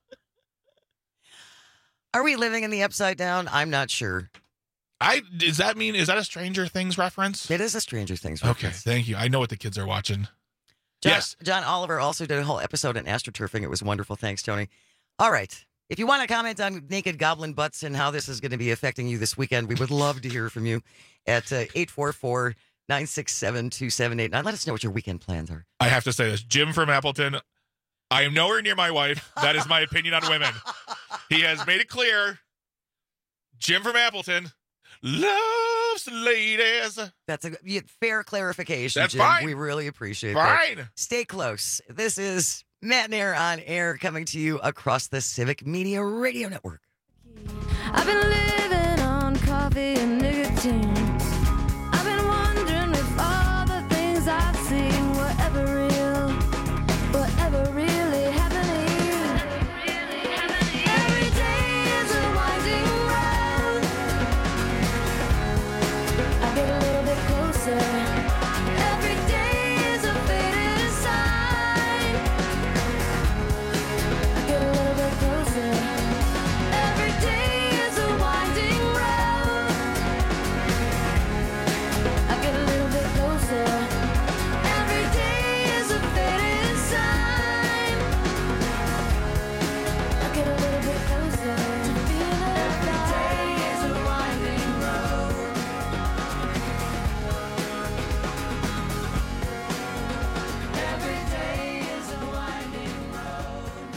Are we living in the upside down? I'm not sure. I does that mean is that a Stranger Things reference? It is a Stranger Things Okay, reference. thank you. I know what the kids are watching. John, Yes. John Oliver also did a whole episode on astroturfing. It was wonderful. Thanks, Tony. All right. If you want to comment on naked goblin butts and how this is going to be affecting you this weekend, we would love to hear from you at uh, eight four four, nine six seven, two seven eight nine. Let us know what your weekend plans are. I have to say this. Jim from Appleton, I am nowhere near my wife. That is my opinion on women. He has made it clear. Jim from Appleton loves ladies. That's a yeah, fair clarification, That's Jim. fine. We really appreciate Fine. that. Stay close. This is Matt Nair on air coming to you across the Civic Media Radio Network. I've been living on coffee and nicotine. I've been wondering if all the things I've seen were ever real, were ever really happening. Every day is a winding road. I get a little bit closer. Every day is a faded sign. I get a little bit closer. Every day is a winding road. I get a little bit closer. Every day is a faded sign. I get a little bit closer to feeling every day is a winding road. Every day is a winding road.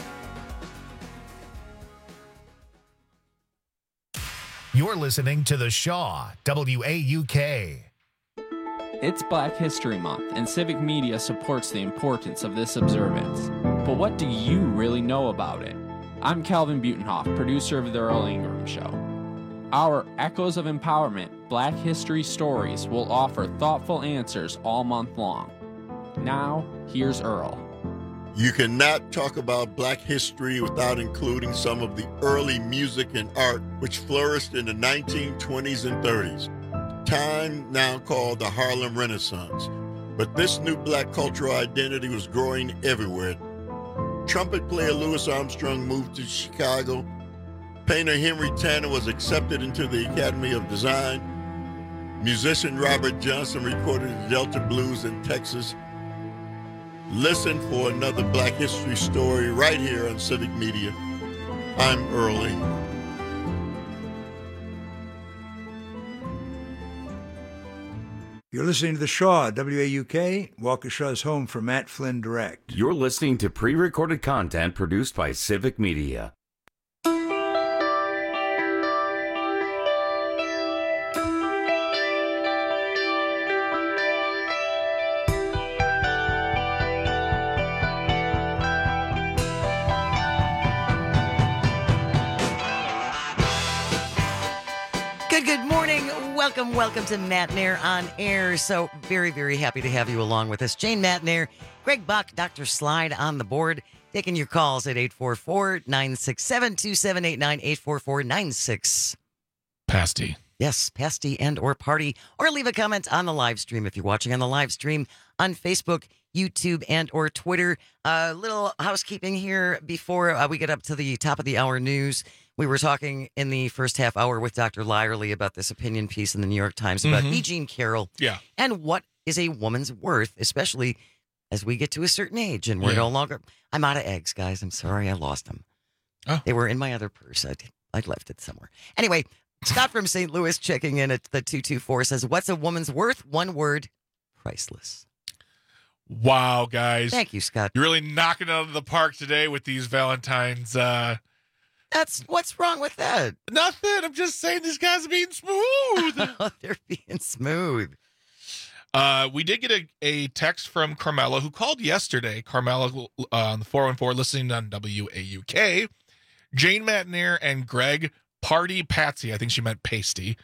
You're listening to The Shaw, W A U K. It's Black History Month, and Civic Media supports the importance of this observance. But what do you really know about it? I'm Calvin Butenhoff, producer of The Earl Ingram Show. Our Echoes of Empowerment Black History Stories will offer thoughtful answers all month long. Now, here's Earl. You cannot talk about black history without including some of the early music and art which flourished in the nineteen twenties and thirties. Time now called the Harlem Renaissance. But this new black cultural identity was growing everywhere. Trumpet player Louis Armstrong moved to Chicago. Painter Henry Tanner was accepted into the Academy of Design. Musician Robert Johnson recorded the Delta Blues in Texas. Listen for another Black History story right here on Civic Media. I'm Earl Ingram. You're listening to The Shaw, W A U K, Waukesha's home for Matt Flynn Direct. You're listening to pre-recorded content produced by Civic Media. Welcome, welcome to Matt Nair on Air. So very, very happy to have you along with us. Jane Matt Nair, Greg Buck, Doctor Slide on the board, taking your calls at eight four four, nine six seven, two seven eight nine, eight four four, nine six. Pasty. Yes, pasty and or party. Or leave a comment on the live stream if you're watching on the live stream on Facebook, YouTube, and or Twitter. A uh, little housekeeping here before uh, we get up to the top of the hour news. We were talking in the first half hour with Doctor Lyerly about this opinion piece in the New York Times about Mhm. E. Jean Carroll. Yeah. And what is a woman's worth, especially as we get to a certain age and we're Yeah. no longer. I'm out of eggs, guys. I'm sorry I lost them. Oh. They were in my other purse. I, I left it somewhere. Anyway, Scott from Saint Louis checking in at the two two four says, what's a woman's worth? One word, priceless. Wow, guys. Thank you, Scott. You're really knocking it out of the park today with these Valentine's. Uh, That's what's wrong with that? Nothing. I'm just saying these guys are being smooth. They're being smooth. Uh, we did get a, a text from Carmela, who called yesterday. Carmela uh, on the four one four, listening on W A U K. Jane Matt Nair and Greg Party Patsy. I think she meant pasty.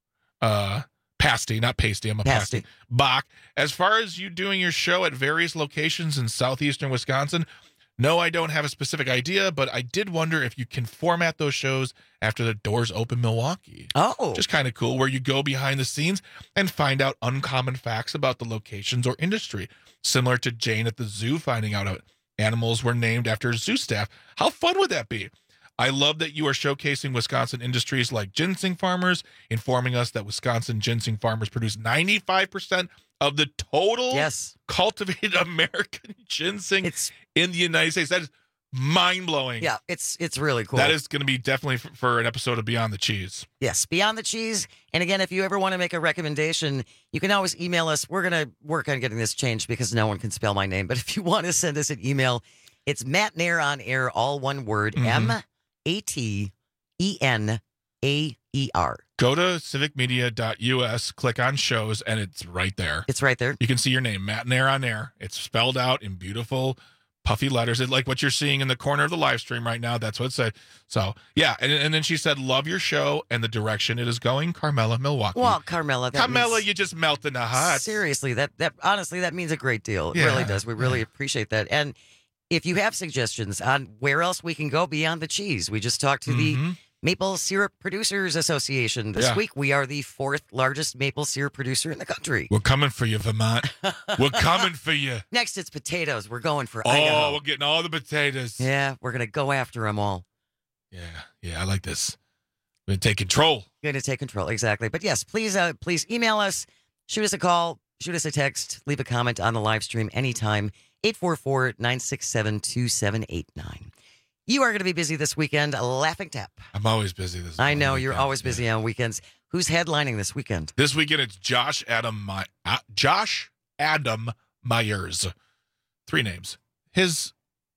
Uh, pasty, not pasty. I'm a pasty. pasty. Bach. As far as you doing your show at various locations in southeastern Wisconsin, no, I don't have a specific idea, but I did wonder if you can format those shows after the Doors Open Milwaukee. Oh. Just kind of cool, where you go behind the scenes and find out uncommon facts about the locations or industry. Similar to Jane at the zoo finding out how animals were named after zoo staff. How fun would that be? I love that you are showcasing Wisconsin industries like ginseng farmers, informing us that Wisconsin ginseng farmers produce ninety-five percent of the total yes. cultivated American ginseng it's, in the United States. That is mind-blowing. Yeah, it's it's really cool. That is going to be definitely for, for an episode of Beyond the Cheese. Yes, Beyond the Cheese. And again, if you ever want to make a recommendation, you can always email us. We're going to work on getting this changed because no one can spell my name. But if you want to send us an email, it's Matt Nair on Air, all one word, Mm-hmm. M A T E N A E R. Go to civic media dot U S, click on shows, and it's right there. It's right there. You can see your name, Matt Nair on Air. It's spelled out in beautiful, puffy letters. It's like what you're seeing in the corner of the live stream right now. That's what it said. So, yeah. And, and then she said, love your show and the direction it is going. Carmela, Milwaukee. Well, Carmela. That Carmela, means, you just melt in the heart. Seriously, that, that honestly, that means a great deal. It Yeah. really does. We really appreciate that. And if you have suggestions on where else we can go beyond the cheese, we just talked to Mm-hmm. the Maple Syrup Producers Association. This Yeah. week, we are the fourth largest maple syrup producer in the country. We're coming for you, Vermont. We're coming for you. Next, it's potatoes. We're going for Oh, Idaho. we're getting all the potatoes. Yeah, we're going to go after them all. Yeah, yeah, I like this. We're going to take control. Going to take control, exactly. But yes, please, uh, please email us, shoot us a call, shoot us a text, leave a comment on the live stream anytime. eight four four, nine six seven, two seven eight nine. You are going to be busy this weekend. Laughing Tap. I'm always busy this I know, weekend. you're always busy on weekends. Who's headlining this weekend? This weekend, it's Josh Adam My- uh, Josh Adam Myers. Three names. His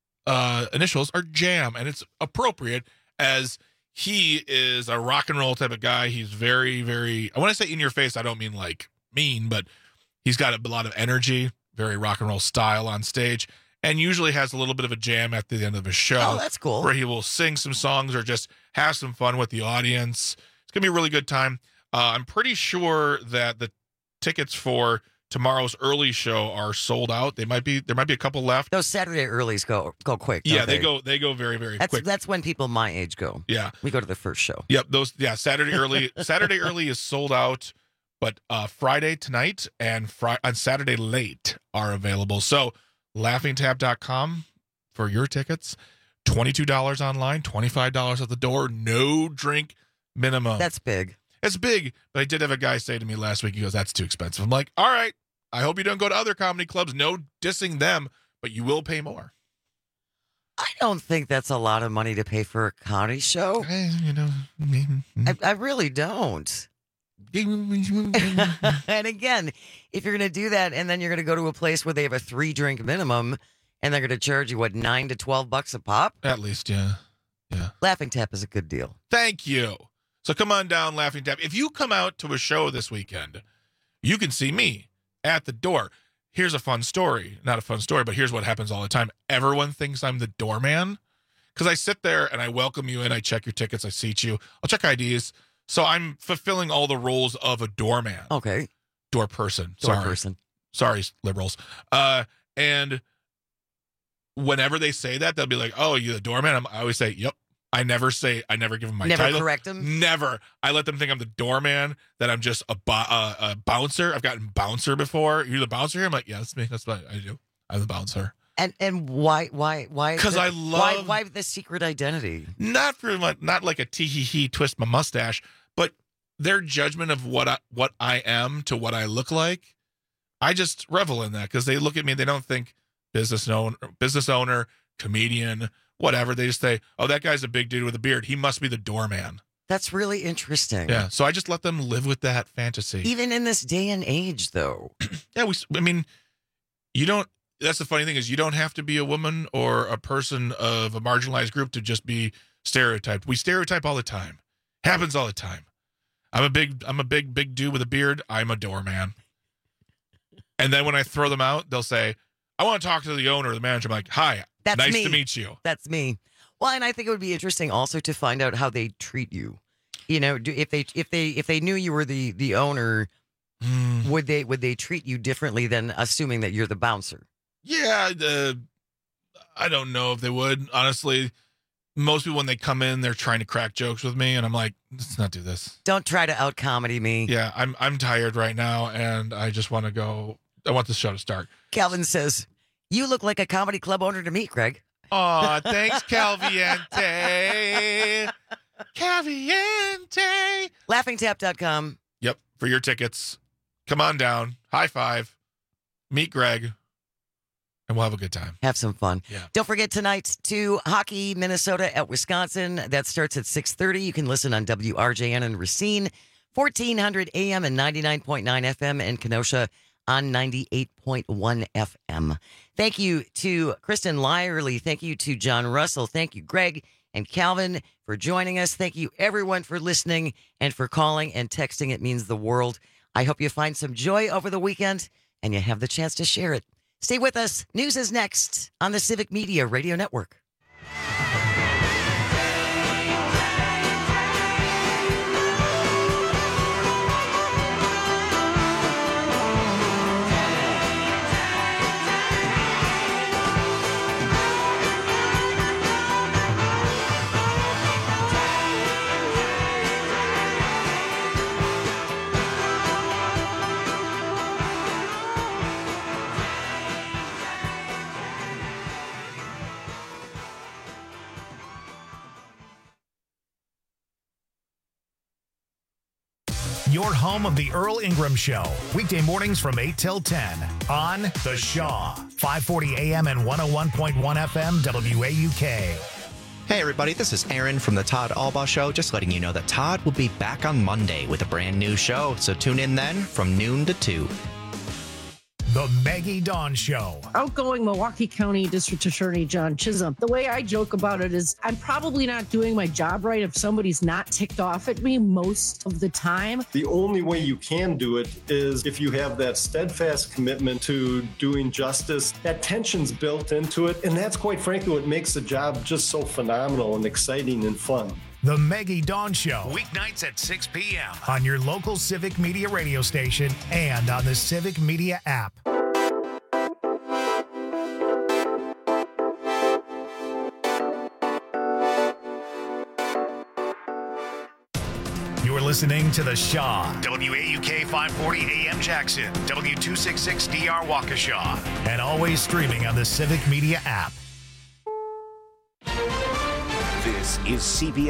uh, initials are Jam, and it's appropriate as he is a rock and roll type of guy. He's very, very, I want to say in your face, I don't mean like mean, but he's got a lot of energy, very rock and roll style on stage, and usually has a little bit of a jam at the end of his show. Oh, that's cool. Where he will sing some songs or just have some fun with the audience. It's going to be a really good time. Uh, I'm pretty sure that the tickets for tomorrow's early show are sold out. They might be there might be a couple left. Those Saturday earlies go go quick. Yeah, they? they go they go very very that's, quick. That's when people my age go. Yeah, we go to the first show. Yep, those yeah Saturday early Saturday early is sold out, but uh, Friday tonight and Friday on Saturday late are available. So laughing tap dot com for your tickets. twenty-two dollars online, twenty-five dollars at the door. No drink minimum. That's big. It's big, but I did have a guy say to me last week, he goes, that's too expensive. I'm like, all right, I hope you don't go to other comedy clubs. No dissing them, but you will pay more. I don't think that's a lot of money to pay for a comedy show. I, you know, I, I really don't. And again, if you're going to do that and then you're going to go to a place where they have a three drink minimum and they're going to charge you, what, nine to twelve bucks a pop? At least, yeah. Yeah. Laughing Tap is a good deal. Thank you. So come on down, Laughing Tap. If you come out to a show this weekend, you can see me at the door. Here's a fun story. Not a fun story, but here's what happens all the time. Everyone thinks I'm the doorman because I sit there and I welcome you in. I check your tickets. I seat you. I'll check I Ds. So I'm fulfilling all the roles of a doorman. Okay. Door person. Door Sorry. person. Sorry, liberals. Uh, and whenever they say that, they'll be like, oh, you the doorman? I'm, I always say, yep. I never say, I never give them my never title. Never correct them? Never. I let them think I'm the doorman, that I'm just a, bo- uh, a bouncer. I've gotten bouncer before. You're the bouncer here? I'm like, yeah, that's me. That's what I do. I'm the bouncer. And and why, why, why? Because I love. Why, why the secret identity? Not for like, not like a tee-hee-hee twist my mustache, but their judgment of what I, what I am to what I look like. I just revel in that because they look at me, they don't think business owner, business owner, comedian, whatever. They just say, oh, that guy's a big dude with a beard. He must be the doorman. That's really interesting. Yeah. So I just let them live with that fantasy. Even in this day and age, though. Yeah. We, I mean, you don't, that's the funny thing is you don't have to be a woman or a person of a marginalized group to just be stereotyped. We stereotype all the time. Happens all the time. I'm a big, I'm a big, big dude with a beard. I'm a doorman. And then when I throw them out, they'll say, I want to talk to the owner or the manager. I'm like, hi, That's nice me. to meet you. That's me. Well, and I think it would be interesting also to find out how they treat you. You know, do, if they if they if they knew you were the the owner, mm. would they would they treat you differently than assuming that you're the bouncer? Yeah, uh, I don't know if they would. Honestly, most people when they come in, they're trying to crack jokes with me, and I'm like, let's not do this. Don't try to out comedy me. Yeah, I'm I'm tired right now, and I just want to go. I want this show to start. Calvin says, "You look like a comedy club owner to me, Craig." Aw, thanks, Calviente. Calviente. laughing tap dot com. Yep, for your tickets. Come on down. High five. Meet Greg. And we'll have a good time. Have some fun. Yeah. Don't forget tonight to hockey, Minnesota at Wisconsin. That starts at six thirty. You can listen on W R J N in Racine, fourteen hundred A M and ninety-nine point nine F M, and Kenosha on ninety-eight point one F M. Thank you to Kristen Lyerly. Thank you to John Russell. Thank you, Greg and Calvin, for joining us. Thank you, everyone, for listening and for calling and texting. It means the world. I hope you find some joy over the weekend and you have the chance to share it. Stay with us. News is next on the Civic Media Radio Network. Your home of the Earl Ingram Show. Weekday mornings from eight till ten on The Shaw. five forty A M and one oh one point one F M W A U K. Hey everybody, this is Aaron from the Todd Albaugh Show. Just letting you know that Todd will be back on Monday with a brand new show. So tune in then from noon to two. The Maggie Dawn Show. Outgoing Milwaukee County District Attorney John Chisholm. The way I joke about it is I'm probably not doing my job right if somebody's not ticked off at me most of the time. The only way you can do it is if you have that steadfast commitment to doing justice. That tension's built into it, and that's quite frankly what makes the job just so phenomenal and exciting and fun. The Maggie Dawn Show, weeknights at six p.m. on your local Civic Media radio station and on the Civic Media app. You're listening to The Shaw, W A U K five forty A M Jackson, W two sixty-six D R Waukesha, and always streaming on the Civic Media app. This is C B S.